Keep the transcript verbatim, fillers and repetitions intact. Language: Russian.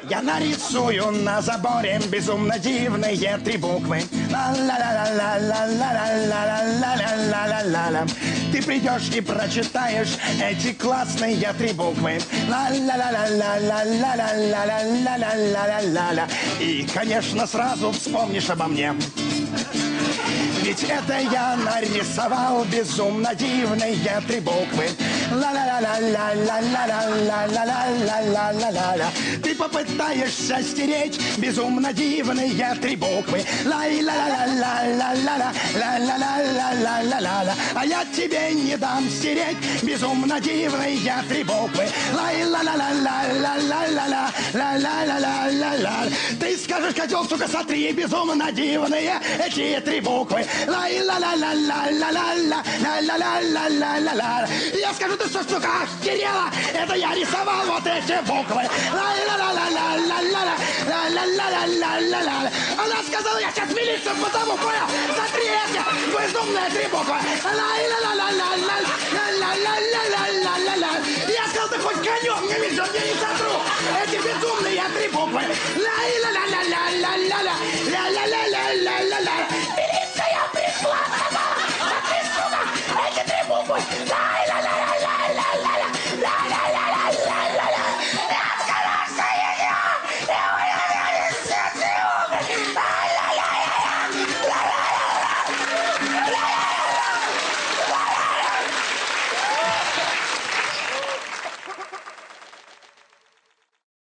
Я нарисую на заборе безумно дивные три буквы. Ла-ла-ла-ла-ла-ла-ла-ла-ла-ла-ла-ла-ла. Ты придешь и прочитаешь эти классные три буквы. Ла-ла-ла-ла-ла-ла-ла-ла-ла-ла-ла-ла-ла. И, конечно, сразу вспомнишь обо мне. Ведь это я нарисовал безумно дивные три буквы. Ла-ла-ла-ла-ла-ла-ла-ла-ла-ла-ла-ла-ла-ла. Ты попытаешься стереть безумно дивные три буквы. Ла-ла-ла-ла-ла-ла-ла-ла-ла-ла-ла-ла. А я тебе не дам стереть безумно дивные три буквы. Ла-ла-ла-ла-ла-ла-ла-ла-ла-ла-ла-ла. Ты скажешь, козел, сука, сотри безумно дивные эти три буквы. Ла-ла-ла-ла-ла-ла-ла-ла-ла-ла-ла-ла. Я скажу, ты что, сука, охерела? Это я рисовал вот эти буквы. Ла-ла-ла-ла-ла-ла-ла-ла-ла-ла-ла-ла. Она сказала, я сейчас милицию позову, понял? Сотри эти безумные три буквы. Ла-ла-ла-ла-ла-ла-ла-ла-ла-ла-ла. Я сказал, ты хоть конем милицию не сотру. Эти безумные три буквы.